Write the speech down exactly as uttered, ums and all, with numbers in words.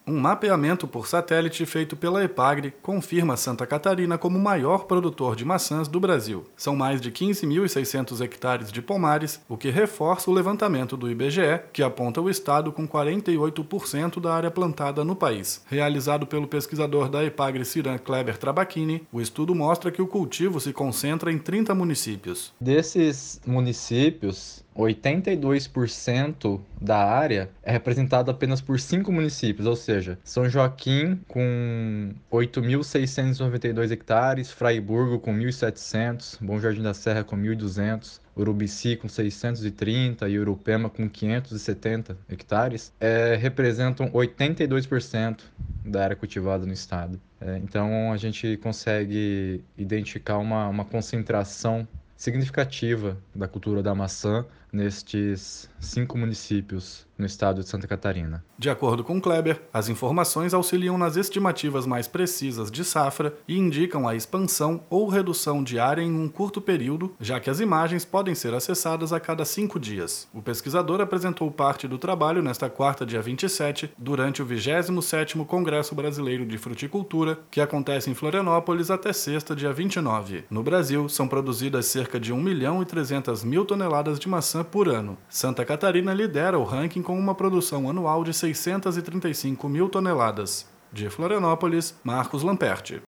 Um mapeamento por satélite feito pela Epagre confirma Santa Catarina como o maior produtor de maçãs do Brasil. São mais de quinze mil e seiscentos hectares de pomares, o que reforça o levantamento do I B G E, que aponta o estado com quarenta e oito por cento da área plantada no país. Realizado pelo pesquisador da Epagre Ciran Kleber Trabacchini, o estudo mostra que o cultivo se concentra em trinta municípios. Desses municípios, oitenta e dois por cento da área é representada apenas por cinco municípios, ou seja, São Joaquim com oito mil seiscentos e noventa e dois hectares, Fraiburgo com mil e setecentos, Bom Jardim da Serra com mil e duzentos, Urubici com seiscentos e trinta e Urupema com quinhentos e setenta hectares, é, representam oitenta e dois por cento da área cultivada no estado. É, então a gente consegue identificar uma, uma concentração significativa da cultura da maçã nestes cinco municípios no estado de Santa Catarina. De acordo com Kleber, as informações auxiliam nas estimativas mais precisas de safra e indicam a expansão ou redução de área em um curto período, já que as imagens podem ser acessadas a cada cinco dias. O pesquisador apresentou parte do trabalho nesta quarta, dia vinte e sete, durante o vigésimo sétimo Congresso Brasileiro de Fruticultura, que acontece em Florianópolis até sexta, dia vinte e nove. No Brasil, são produzidas cerca de um milhão e trezentas mil toneladas de maçã por ano. Santa Catarina lidera o ranking com uma produção anual de seiscentas e trinta e cinco mil toneladas. De Florianópolis, Marcos Lamperti.